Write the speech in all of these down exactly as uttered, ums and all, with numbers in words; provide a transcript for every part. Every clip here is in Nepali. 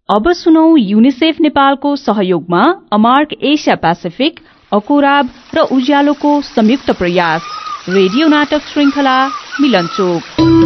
अब सुनौ युनिसेफ नेपालको सहयोगमा अमार्क एसिया पेसिफिक, अकोराब र उज्यालोको संयुक्त प्रयास रेडियो नाटक श्रृंखला मिलनचोक।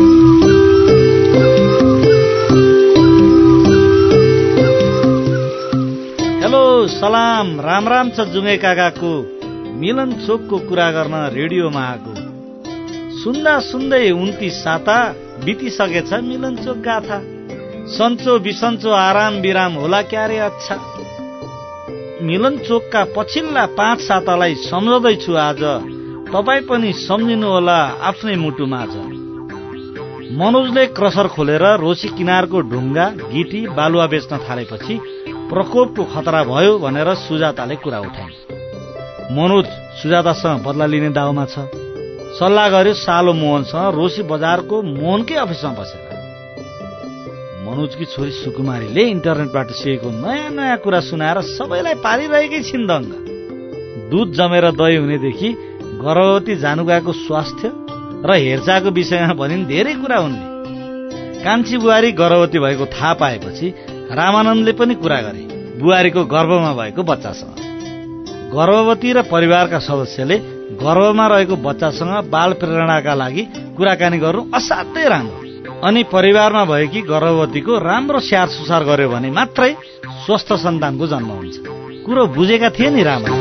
हेलो, सलाम, राम राम छ जुङ्गे काकाको। मिलनचोकको कुरा गर्न रेडियोमा आएको। सुन्दा सुन्दै उन्तीस साता बितिसकेछ मिलनचोक गाथा। सन्चो बिसन्चो आराम विराम होला क्यारे अच्छा। मिलनचोकका पछिल्ला पाँच सातालाई सम्झँदैछु आज। तपाईँ पनि सम्झिनु होला आफ्नै मुटु माझ। मनोजले क्रसर खोलेर रोसी किनारको ढुङ्गा, गिटी, बालुवा बेच्न थालेपछि प्रकोपको खतरा भयो भनेर सुजाताले कुरा उठाए। मनोज सुजातासँग बदला लिने दाउमा छ। सल्लाह गर्यो सालो मोहनसँग रोसी बजारको मोहनकै अफिसमा बसेर। मनोजकी छोरी सुकुमारीले इन्टरनेटबाट सिकेको नयाँ नयाँ कुरा सुनाएर सबैलाई पारिरहेकै छिन् दङ्ग। दुध जमेर दही हुनेदेखि गर्भवती जानुगाको स्वास्थ्य र हेरचाहको विषयमा भनिन् धेरै कुरा उनले। कान्छी बुहारी गर्भवती भएको थाहा पाएपछि रामानन्दले पनि कुरा गरे बुहारीको गर्भमा भएको बच्चासँग। गर्भवती र परिवारका सदस्यले गर्भमा रहेको बच्चासँग बाल प्रेरणाका लागि कुराकानी गर्नु असाध्यै राम्रो। अनि परिवारमा भएकी गर्भवतीको राम्रो स्याहार सुसार गर्यो भने मात्रै स्वस्थ सन्तानको जन्म हुन्छ। कुरो बुझेका थिए नि राम।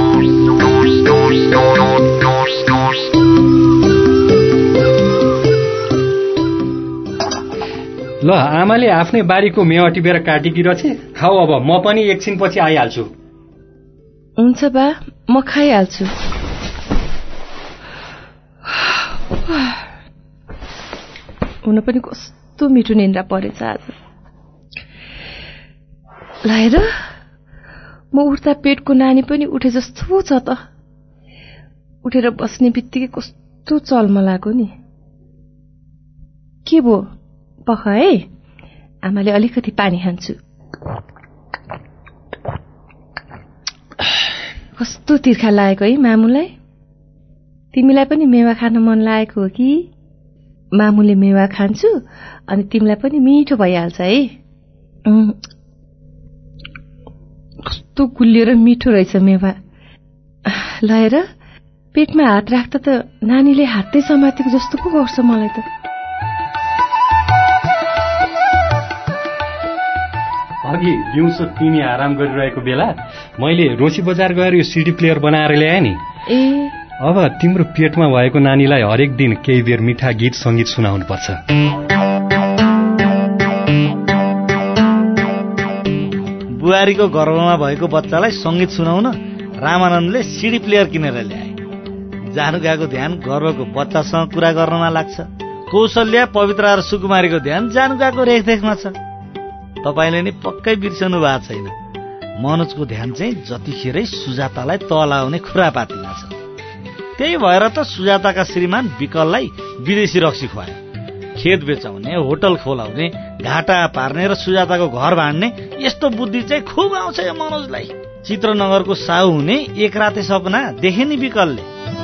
ल, आमाले आफ्नै बारीको मेवा टिपेर काटेकी रहेछ। खाऊ, अब म पनि एकछिनपछि आइहाल्छु। हुन्छ बा, म खाइहाल्छु। हुन पनि कस्तो मिठो निन्द्रा परेछ आज। ल, म उठ्दा पेटको नानी पनि उठे जस्तो छ त। उठेर बस्ने बित्तिकै कस्तो चल्म लाग्यो नि। के भो पख है, आमाले अलिकति पानी खान्छु। कस्तो तिर्खा लागेको है मामुलाई। तिमीलाई पनि मेवा खान मन लागेको हो कि? मामुले मेवा खान्छु अनि तिमीलाई पनि मिठो भइहाल्छ है। कस्तो गुलियो र मिठो रहेछ मेवा। लएर पेटमा हात राख्दा त नानीले हातै समातेको जस्तो पो गर्छ मलाई त। अघि दिउँसो तिमी आराम गरिरहेको बेला मैले रोसी बजार गएर यो सिडी प्लेयर बनाएर ल्याएँ नि। ए, अब तिम्रो पेटमा भएको नानीलाई हरेक दिन केही बेर मिठा गीत सङ्गीत सुनाउनु पर्छ। बुहारीको गर्भमा भएको बच्चालाई सङ्गीत सुनाउन रामानन्दले सिडी प्लेयर किनेर ल्याए। जानुगाको ध्यान गर्भको बच्चासँग कुरा गर्नमा लाग्छ। कौशल्या, पवित्रा र सुकुमारीको ध्यान जानुगाको रेखदेखमा छ। तपाईँले नि पक्कै बिर्सनु भएको छैन। मनोजको ध्यान चाहिँ जतिखेरै सुजातालाई तलाउने खुरापातीमा छ। त्यही भएर त सुजाताका श्रीमान विकललाई विदेशी रक्सी खुवाए। खेत बेचाउने, होटल खोलाउने, घाटा पार्ने र सुजाताको घर भाँड्ने यस्तो बुद्धि चाहिँ खुब आउँछ यो मनोजलाई। चित्रनगरको साहु हुने एक राते सपना देखे नि विकलले।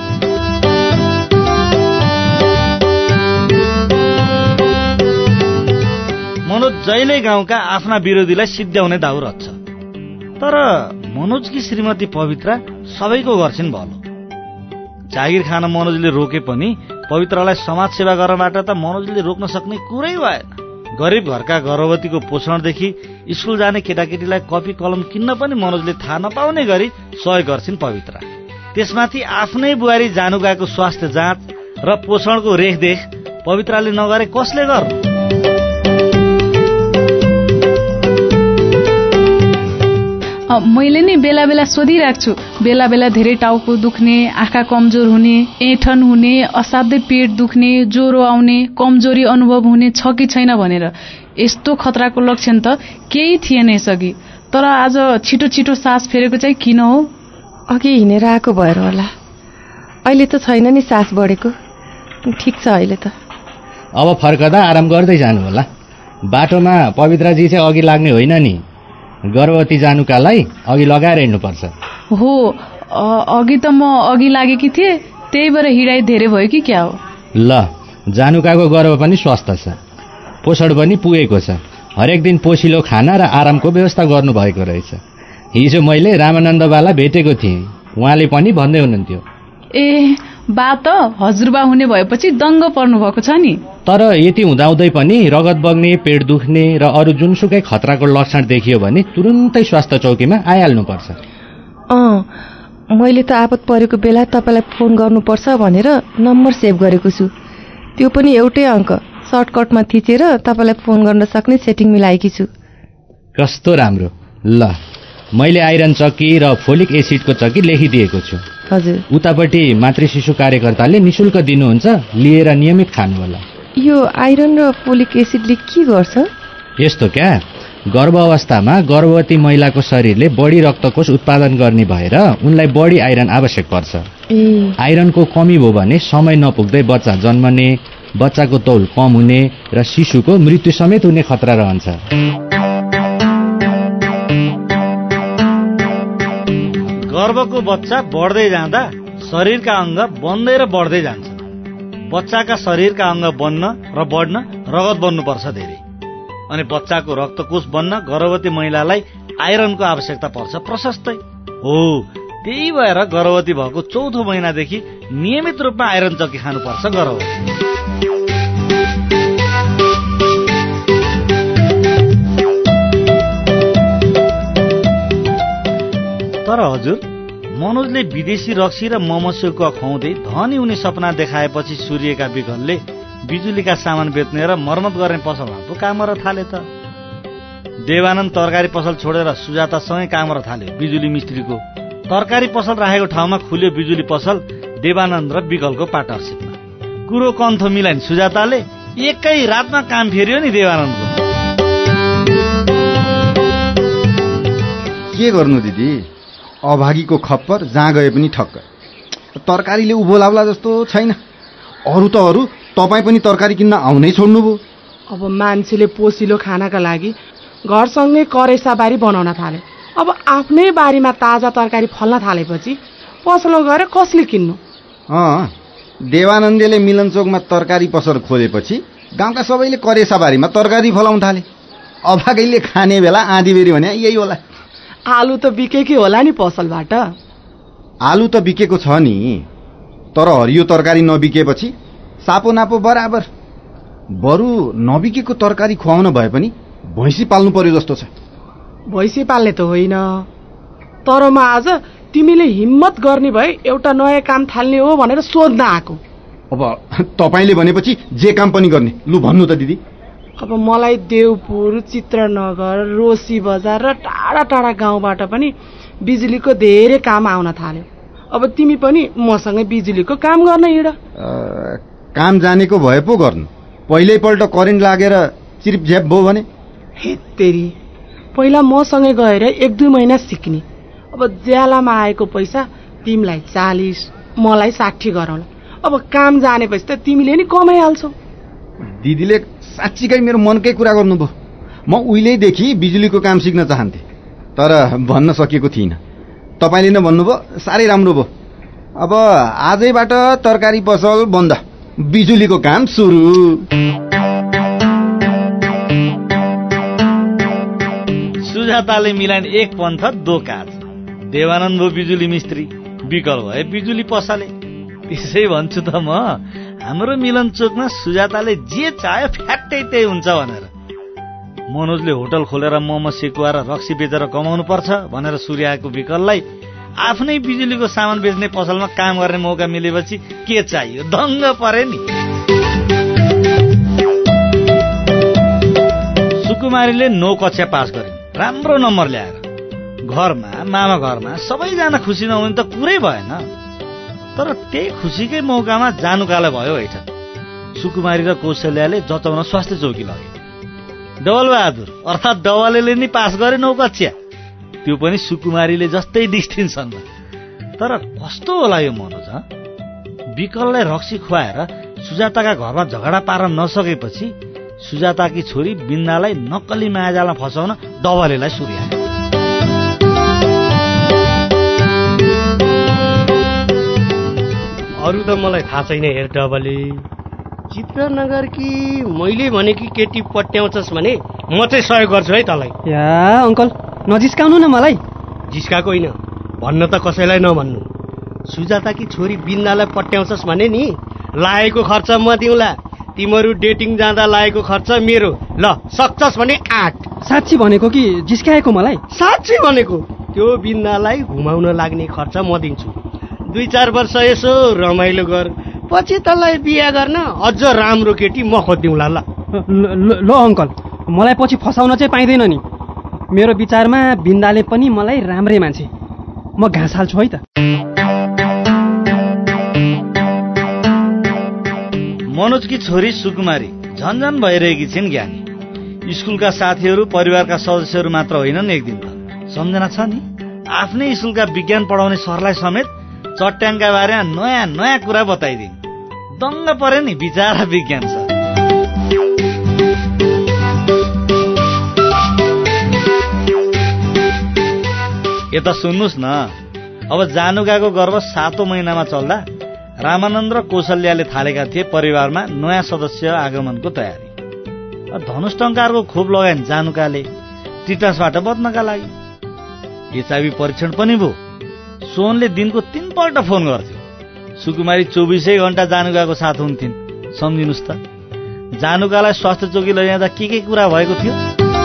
मनोज जहिले गाउँका आफ्ना विरोधीलाई सिद्ध्याउने दाउ रच्छ। तर मनोजकी श्रीमती पवित्रा सबैको गर्छिन् भलो। जागिर खान मनोजले रोके पनि पवित्रालाई समाज सेवा गर्नबाट त मनोजले रोक्न सक्ने कुरै भएन। गरिब घरका गर्भवतीको पोषणदेखि स्कुल जाने केटाकेटीलाई कपी कलम किन्न पनि मनोजले थाहा नपाउने गरी सहयोग गर्छिन् पवित्रा। त्यसमाथि आफ्नै बुहारी जानुगाको स्वास्थ्य जाँच र पोषणको रेखदेख पवित्राले नगरे कसले गर्नु? मैले नि बेला बेला सोधिराख्छु। बेला बेला धेरै टाउको दुख्ने, आँखा कमजोर हुने, एठन हुने, असाध्यै पेट दुख्ने, ज्वरो आउने, कमजोरी अनुभव हुने छ कि छैन भनेर। यस्तो खतराको लक्षण त केही थिएन यसअघि। तर आज छिटो छिटो सास फेरेको चाहिँ किन हो? अघि हिँडेर आएको भएर होला। अहिले त छैन नि सास बढेको। ठिक छ अहिले त। अब फर्कदा आराम गर्दै जानु होला। बाटोमा पवित्राजी चाहिँ अघि लाग्ने होइन नि। गर्भवती जानुकालाई अघि लगाएर हिँड्नुपर्छ। हो, अघि त म अघि लागेकी थिएँ, त्यही भएर हिँडाइ धेरै भयो कि क्या हो? ल, जानुकाको गर्भ पनि स्वस्थ छ, पोषण पनि पुगेको छ। हरेक दिन पोसिलो खाना र आरामको व्यवस्था गर्नुभएको रहेछ। हिजो मैले रामानन्द बाला भेटेको थिएँ, उहाँले पनि भन्दै हुनुहुन्थ्यो। ए बा त हजुरबा हुने भएपछि दङ्ग पर्नुभएको छ नि। तर यति हुँदाहुँदै पनि रगत बग्ने, पेट दुख्ने र अरू जुनसुकै खतराको लक्षण देखियो भने तुरुन्तै स्वास्थ्य चौकीमा आइहाल्नुपर्छ। अँ मैले त आपत परेको बेला तपाईँलाई फोन गर्नुपर्छ भनेर नम्बर सेभ गरेको छु। त्यो पनि एउटै अङ्क सर्टकटमा थिचेर तपाईँलाई फोन गर्न सक्ने सेटिङ मिलाएकी छु। कस्तो राम्रो। ल मैले आइरन चक्की र फोलिक एसिडको चक्की लेखिदिएको छु। हजुर। उतापट्टि मातृ शिशु कार्यकर्ताले निशुल्क दिनुहुन्छ, लिएर नियमित खानु होला। यो आइरन र फोलिक एसिडले के गर्छ? यस्तो क्या, गर्भ अवस्थामा गर्भवती महिलाको शरीरले बढी रक्तकोष उत्पादन गर्ने भएर उनलाई बढी आइरन आवश्यक पर्छ। ए आइरनको कमी भयो भने समय नपुग्दै बच्चा जन्मने, बच्चाको तौल कम हुने र शिशुको मृत्यु समेत हुने खतरा रहन्छ। गर्भको बच्चा बढ्दै जाँदा शरीरका अङ्ग बन्दै र बढ्दै जान्छ। बच्चाका शरीरका अङ्ग बन्न र बढ्न रगत बन्नुपर्छ धेरै, अनि बच्चाको रक्तकोष बन्न गर्भवती महिलालाई आइरनको आवश्यकता पर्छ प्रशस्तै। हो, त्यही भएर गर्भवती भएको चौथो महिनादेखि नियमित रूपमा आइरन चक्की खानुपर्छ गर्भवती। तर हजुर, मनोजले विदेशी रक्सी र मोमोसेकुवा खुवाउँदै धनी हुने सपना देखाएपछि सूर्यका विघनले बिजुलीका सामान बेच्ने र मर्मत गर्ने पसलमा पो काम गर्न थाले त। देवानन्द तरकारी पसल छोडेर सुजातासँगै काम गर्न थाल्यो बिजुली मिस्त्रीको। तरकारी पसल राखेको ठाउँमा खुल्यो बिजुली पसल देवानन्द र विकलको पार्टनरसिपमा। कुरो कन्थो मिलाइन सुजाताले एकै रातमा काम फेर्यो नि देवानन्दको। के गर्नु दिदी, अभागीको खप्पर जहाँ गए पनि ठक्क। तरकारीले उभो लाउला जस्तो छैन। अरू त अरू, तपाईँ पनि तरकारी किन्न आउनै छोड्नुभयो। अब मान्छेले पोसिलो खानाका लागि घरसँगै करेसा बारी बनाउन थाले। अब आफ्नै बारीमा ताजा तरकारी फल्न थालेपछि पसलो गएर कसले किन्नु? अँ, देवानन्दले मिलनचोकमा तरकारी पसल खोलेपछि गाउँका सबैले करेसा बारीमा तरकारी फलाउन थाले। अभागैले खाने बेला आँधीबेरी भने यही होला। आलु त बिकेकै होला नि पसलबाट। आलु त बिकेको छ नि, तर हरियो तरकारी नबिकेपछि सापो नापो बराबर। बरु नबिकेको तरकारी खुवाउन भए पनि भैँसी पाल्नु पर्यो जस्तो छ। भैँसी पाल्ने त होइन, तर म आज तिमीले हिम्मत गर्ने भए एउटा नयाँ काम थाल्ने हो भनेर सोध्न आएको। अब तपाईँले भनेपछि जे काम पनि गर्ने। लु भन्नु त दिदी। अब मलाई देवपुर, चित्रनगर, रोसी बजार र टाढा टाढा गाउँबाट पनि बिजुलीको धेरै काम आउन थाल्यो। अब तिमी पनि मसँगै बिजुलीको काम गर्न हिँड। काम जानेको भए पो गर्नु, पहिल्यैपल्ट करेन्ट लागेर चिरिपझ्याप भयो भने? हेत्तेरी, पहिला मसँगै गएर एक दुई महिना सिक्ने। अब ज्यालामा आएको पैसा तिमीलाई चालिस, मलाई साठी गरौँला। अब काम जानेपछि त तिमीले नि कमाइहाल्छौ। दिदीले साँच्चीकै मेरो मनकै कुरा गर्नुभयो। म उहिलेदेखि बिजुलीको काम सिक्न चाहन्थेँ, तर भन्न सकेको थिइनँ। तपाईँले नै भन्नुभयो, साह्रै राम्रो भयो। अब आजैबाट तरकारी पसल बन्द, बिजुलीको काम सुरु। सुजाताले मिलाइन एक पन्थ दो काज। देवानन्द भयो बिजुली मिस्त्री, विकल भए बिजुली पसले। त्यसै भन्छु त म, हाम्रो मिलनचोकमा सुजाताले जे चाह्यो फ्याट्टै त्यही हुन्छ भनेर। मनोजले होटल खोलेर मोमो सेकुवा र रक्सी बेचेर कमाउनु पर्छ भनेर सूर्यको विकललाई आफ्नै बिजुलीको सामान बेच्ने पसलमा काम गर्ने मौका मिलेपछि के चाहियो, दङ्ग परे नि। सुकुमारीले नौ कक्षा पास गरिन्, राम्रो नम्बर ल्याएर। घरमा, मामा घरमा सबैजना खुसी नहुने त कुरै भएन। तर त्यही खुसीकै मौकामा जानुकाला भयो हैठन। सुकुमारी र कौशल्याले जचाउन स्वास्थ्य चौकी लगे। डबल बहादुर अर्थात् डबलले नि पास गरे नौ कक्षा, त्यो पनि सुकुमारीले जस्तै डिस्टिङसनमा। तर कस्तो होला यो मनोज? विकललाई रक्सी खुवाएर सुजाताका घरमा झगडा पार्न नसकेपछि सुजाताकी छोरी बिन्दालाई नक्कली मायाजालमा फसाउन डबलेलाई सुर्याए। अरू त मलाई थाहा छैन। हेर डबले, चित्रनगर कि मैले भनेकी केटी पट्याउँछस् भने म चाहिँ सहयोग गर्छु है तँलाई। या अङ्कल नजिस्काउनु न मलाई। जिस्काएको होइन, भन्न त कसैलाई नभन्नु। सुजाताकी छोरी बिन्दालाई पट्याउँछस् भने नि लागेको खर्च म दिउँला, तिमीहरू डेटिङ जाँदा लागेको खर्च मेरो। ल सक्छस् भने आठ। साँच्ची भनेको कि जिस्काएको मलाई? साँच्ची भनेको। त्यो बिन्दालाई घुमाउन लाग्ने खर्च म दिन्छु। दुई चार वर्ष यसो रमाइलो गर, पछि तँलाई बिहा गर्न अझ राम्रो केटी म खोजिदिउँला। ल ल अङ्कल, मलाई पछि फसाउन चाहिँ पाइँदैन नि। मेरो विचारमा बिन्दाले पनि मलाई राम्रै मान्छे। म घाँस हाल्छु है त। मनोजकी छोरी सुकुमारी झन्झन भइरहेकी छिन् ज्ञानी। स्कुलका साथीहरू परिवारका सदस्यहरू मात्र होइनन्, एक दिन त सम्झना छ नि आफ्नै स्कुलका विज्ञान पढाउने सरलाई समेत चट्याङका बारेमा नयाँ नयाँ कुरा बताइदिन्। दङ्ग परे नि बिचारा विज्ञान सर। यता सुन्नुहोस् न, अब जानु गएको गर्व सातौं महिनामा चल्दा रामानन्द र कौशल्याले थालेका थिए परिवारमा नयाँ सदस्य आगमनको तयारी। धनुष टङ्कारको खोप लगाइन् जानुकाले टिटासबाट बच्नका लागि। एचआईभी परीक्षण पनि भयो। सोनले दिनको तीनपल्ट फोन गर्थ्यो। सुकुमारी चौबिसै घण्टा जानुकाको साथ हुन्थिन्। सम्झिनुहोस् त, जानुकालाई स्वास्थ्य चौकी लैजाँदा के के कुरा भएको थियो।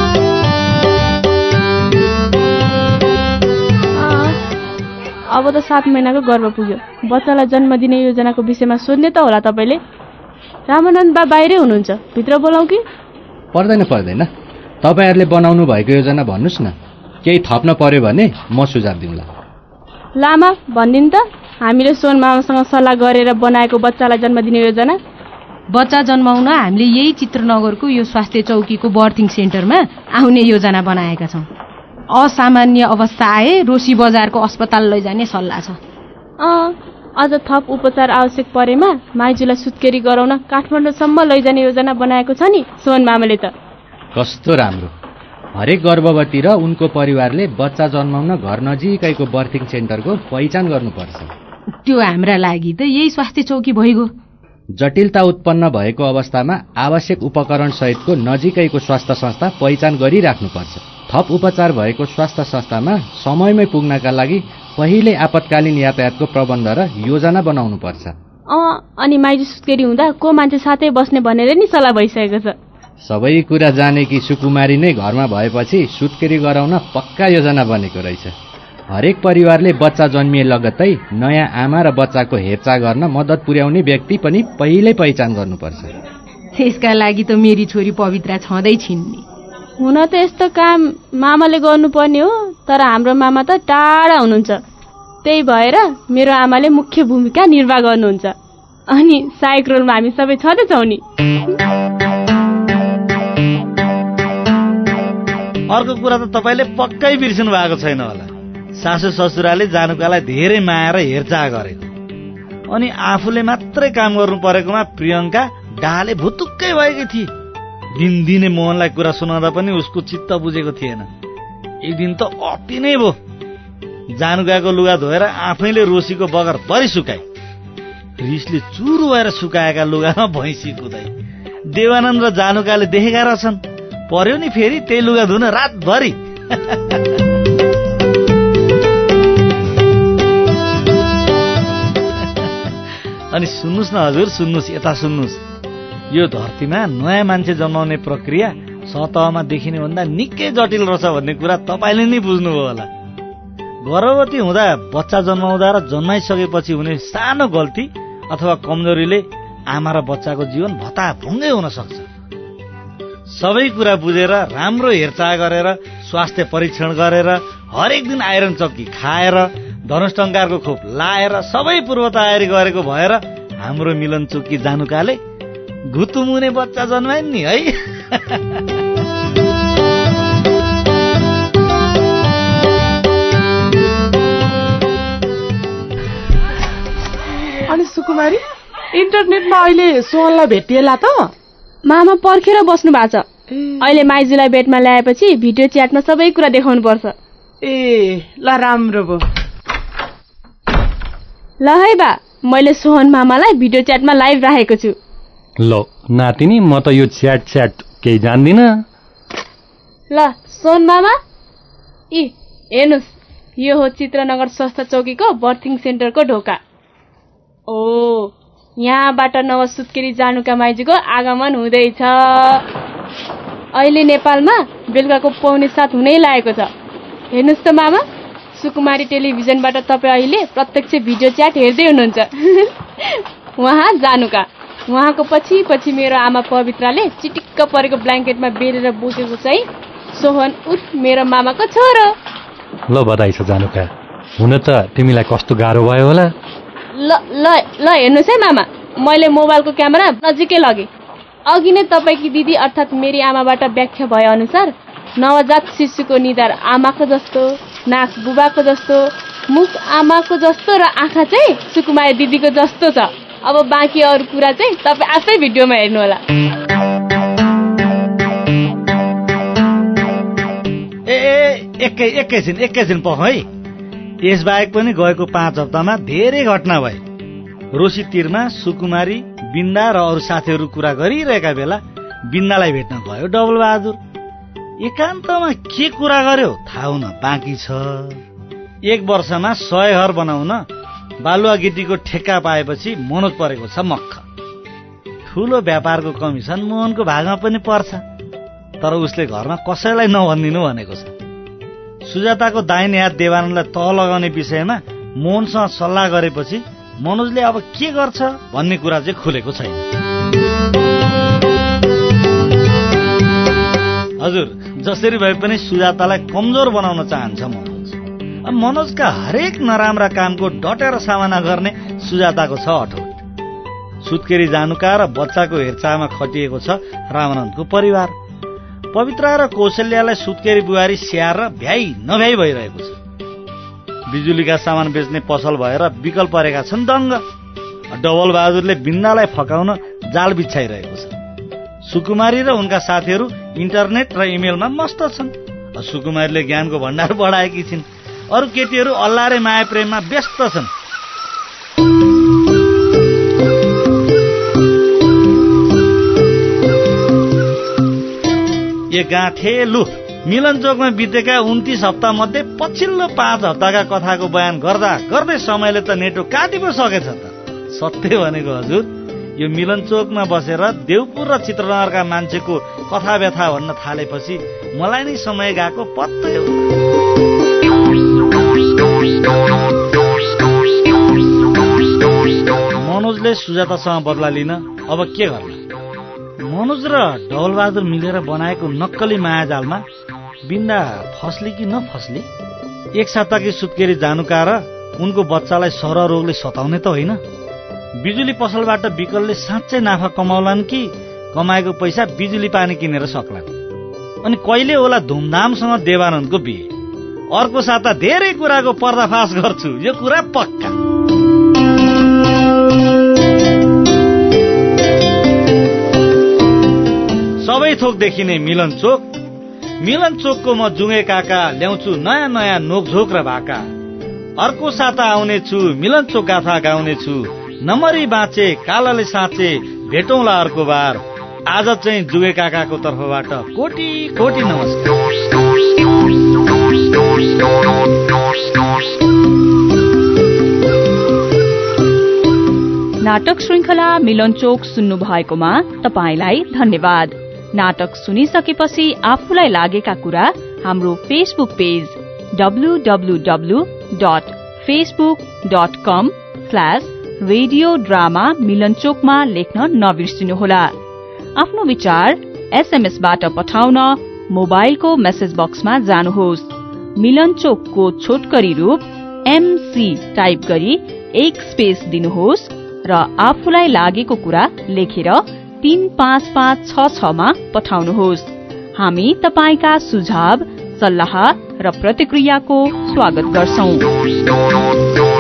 अब त सात महिनाको गर्भ पुग्यो। बच्चालाई जन्म दिने योजनाको विषयमा सोध्ने त होला तपाईँले। रामानन्द बा बाहिरै हुनुहुन्छ, भित्र बोलाऊ कि? पर्दैन पर्दैन, तपाईँहरूले बनाउनु भएको योजना भन्नुहोस् न। केही थप्न पर्यो भने म सुझाव दिउँला। लामा भनिदिनु त, हामीले सोन मामासँग सल्लाह गरेर बनाएको बच्चालाई जन्म दिने योजना। बच्चा जन्माउन हामीले यही चित्रनगरको यो स्वास्थ्य चौकीको बर्थिङ सेन्टरमा आउने योजना बनाएका छौँ। असामान्य अवस्था आए रोशी बजारको अस्पताल लैजाने सल्लाह छ। अँ, अझ थप उपचार आवश्यक परेमा माइजूलाई सुत्केरी गराउन काठमाडौँसम्म लैजाने योजना बनाएको छ नि सोन मामाले त। कस्तो राम्रो। हरेक गर्भवती र उनको परिवारले बच्चा जन्माउन घर नजिकैको बर्थिङ सेन्टरको पहिचान गर्नुपर्छ। त्यो हाम्रा लागि त यही स्वास्थ्य चौकी भइगयो। जटिलता उत्पन्न भएको अवस्थामा आवश्यक उपकरण सहितको नजिकैको स्वास्थ्य संस्था पहिचान गरिराख्नुपर्छ। थप उपचार भएको स्वास्थ्य संस्थामा समयमै पुग्नका लागि पहिले आपतकालीन यातायातको प्रबन्ध र योजना बनाउनुपर्छ। अँ, अनि माइजू सुत्केरी हुँदा को मान्छे साथै बस्ने भनेर नि सल्लाह भइसकेको छ। सबै कुरा जानेकी सुकुमारी नै घरमा भएपछि सुत्केरी गराउन पक्का योजना बनेको रहेछ। हरेक परिवारले बच्चा जन्मिए लगत्तै नयाँ आमा र बच्चाको हेरचाह गर्न मद्दत पुर्याउने व्यक्ति पनि पहिल्यै पहिचान गर्नुपर्छ। त्यसका लागि त मेरी छोरी पवित्रा छँदै छिन् नि। हुन त यस्तो काम मामाले गर्नुपर्ने हो, तर हाम्रो मामा त टाढा हुनुहुन्छ। त्यही भएर मेरो आमाले मुख्य भूमिका निर्वाह गर्नुहुन्छ। अनि सहायक रोलमा हामी सबै छँदैछौँ नि। अर्को कुरा त तपाईँले पक्कै बिर्सिनु भएको छैन होला। सासू ससुराले जानुकालाई धेरै माया र हेरचाह गरेको, अनि आफूले मात्रै काम गर्नु परेकोमा प्रियङ्का डाले भुतुक्कै भएकी थिए। दिनदिनै मोहनलाई कुरा सुनाउँदा पनि उसको चित्त बुझेको थिएन। एक दिन त अति नै भयो। जानुकाको लुगा धोएर आफैले रोशीको बगर भरि सुकाए। रिसले चुरु भएर सुकाएका लुगामा भैँसी कुदाई। देवानन्द र जानुकाले देखेका रहेछन्। पर्यो नि फेरि त्यही लुगा धुन रातभरि। अनि सुन्नुहोस् न हजुर, सुन्नुहोस्, यता सुन्नुहोस्। यो धरतीमा नयाँ मान्छे जन्माउने प्रक्रिया सतहमा देखिने भन्दा निकै जटिल रहेछ भन्ने कुरा तपाईँले नै बुझ्नुभयो होला। गर्भवती हुँदा, बच्चा जन्माउँदा र जन्माइसकेपछि हुने सानो गल्ती अथवा कमजोरीले आमा र बच्चाको जीवन भताभुङ्गै हुन सक्छ। सबै कुरा बुझेर, राम्रो हेरचाह गरेर, स्वास्थ्य परीक्षण गरेर, हरेक दिन आइरन चक्की खाएर, धनुष टङ्कारको खोप लाएर सबै पूर्व तयारी गरेको भएर हाम्रो मिलन चुकी जानुकाले घुतुमुने बच्चा जन्माइन् नि है। अनि सुकुमारी, इन्टरनेटमा अहिले सोनलाई भेटिएला त? मामा पर्खेर बस्नु भएको छ। अहिले माइजूलाई बेडमा ल्याएपछि भिडियो च्याटमा सबै कुरा देखाउनु पर्छ। ए ल, राम्रो भयो। ल है बा, मैले सोहन मामालाई भिडियो च्याटमा लाइभ राखेको छु। ल नातिनी, म त यो च्याट च्याट केही जान्दिनँ। ल सोन मामा इ हेर्नुहोस् यो हो चित्रनगर स्वास्थ्य चौकीको बर्थिङ सेन्टरको ढोका। ओ यहाँबाट नव सुत्केरी जानुका माइजूको आगमन हुँदैछ। अहिले नेपालमा बेलुकाको पौने सात हुनै लागेको छ। हेर्नुहोस् त मामा, सुकुमारी टेलिभिजनबाट तपाईँ अहिले प्रत्यक्ष भिडियो च्याट हेर्दै हुनुहुन्छ। उहाँ जानुका, उहाँको पछि पछि मेरो आमा पवित्राले चिटिक्क परेको ब्ल्याङ्केटमा बेरेर बोकेको चाहिँ सोहन उर्फ मेरो मामाको छोरो। ल बधाई छ जानुका। हुन त तिमीलाई कस्तो गाह्रो भयो होला। ल ल ल हेर्नुहोस् है मामा, मैले मोबाइलको क्यामेरा नजिकै लगेँ। अघि नै तपाईँकी दिदी अर्थात् मेरी आमाबाट व्याख्या भए अनुसार नवजात शिशुको निधार आमाको जस्तो, नाक बुबाको जस्तो, मुख आमाको जस्तो र आँखा चाहिँ सुकुमारी दिदीको जस्तो छ। अब बाँकी अरू कुरा चाहिँ तपाईँ आफै भिडियोमा हेर्नुहोला। ए एकै एकैछिन एकैछिन पख है। यसबाहेक पनि गएको पाँच हप्तामा धेरै घटना भए। रोसी तीरमा सुकुमारी, बिन्दा र अरू साथीहरू कुरा गरिरहेका बेला बिन्दालाई भेट्न गयो डबलबहादुर। एकान्तमा के कुरा गर्यो थाहा हुन बाँकी छ। एक वर्षमा सय घर बनाउन बालुवा गिटीको ठेक्का पाएपछि मनोज परेको छ मक्ख। ठुलो व्यापारको कमिसन मोहनको भागमा पनि पर्छ, तर उसले घरमा कसैलाई नभनिदिनु भनेको छ। सुजाताको दाहिने हात देवानन्दलाई तह लगाउने विषयमा मोहनसँग सल्लाह गरेपछि मनोजले अब के गर्छ भन्ने कुरा चाहिँ खुलेको छैन। हजुर, जसरी भए पनि सुजातालाई कमजोर बनाउन चाहन्छ मनोज। अब मनोजका हरेक नराम्रा कामको डटेर सामना गर्ने सुजाताको छ अठोट। सुत्केरी जानुका र बच्चाको हेरचाहमा खटिएको छ रामानन्दको परिवार। पवित्रा र कौशल्यालाई सुत्केरी बुहारी स्याहार र भ्याइ नभ्याइ भइरहेको छ। बिजुलीका सामान बेच्ने पसल भएर विकल परेका छन् दङ्ग। डबल बहादुरले बिन्दालाई फकाउन जाल बिछाइरहेको छ। सुकुमारी र उनका साथीहरू इन्टरनेट र इमेलमा मस्त छन्। सुकुमारीले ज्ञानको भण्डार बढाएकी छिन्। अरू केटीहरू अल्लारे माया प्रेममा व्यस्त छन्। ए गाँठेलु मिलन चोकमा बितेका उन्तीस हप्ता मध्ये पछिल्लो पाँच हप्ताका कथाको बयान गर्दा गर्दै समयले त नेटो काटि पो सकेछ त। सत्य भनेको हजुर, यो मिलन चोकमा बसेर देवपुर र चित्रनगरका मान्छेको कथा व्यथा भन्न थालेपछि मलाई नै समय गएको पत्तै हो। मनोजले सुजातासँग बदला लिन अब के गर्ला? मनोज र डबलबहादुर मिलेर बनाएको नक्कली मायाजालमा बिन्दा फस्ली कि नफस्ली? एक साताकी सुत्केरी जानुका र उनको बच्चालाई सरह रोगले सताउने त होइन? बिजुली पसलबाट विकलले साँच्चै नाफा कमाउलान् कि कमाएको पैसा बिजुली पानी किनेर सक्लान्? अनि कहिले होला धुमधामसँग देवानन्दको बिहे? अर्को साता धेरै कुराको पर्दाफास गर्छु, यो कुरा पक्का। सबै थोक देखिने मिलन चोक। मिलन चोकको म जुगे काका ल्याउँछु नयाँ नयाँ नोकझोक र भाका। अर्को साता आउनेछु मिलन चोक गाथा गाउनेछु। नमरी बाँचे कालाले साँचे भेटौँला अर्को बार। आज चाहिँ जुगे काकाको तर्फबाट कोटी कोटी नमस्कार। नाटक श्रृङ्खला मिलन चोक सुन्नु भएकोमा तपाईलाई धन्यवाद। नाटक सुनिसकेपछि आफूलाई लागेका कुरा हाम्रो Facebook page W W W dot Facebook dot com slash radio drama मिलनचोकमा लेख्न नबिर्सिनुहोला। आफ्नो विचार एसएमएसबाट पठाउन मोबाइलको मेसेज बक्समा जानुहोस्। मिलनचोकको छोटकरी रूप एमसी टाइप गरी एक स्पेस दिनुहोस् र आफूलाई लागेको कुरा लेखेर तीन पाँच पाँच छ छमा पठाउनुहोस्। हामी तपाईका सुझाव, सल्लाह र प्रतिक्रियाको स्वागत गर्छौं।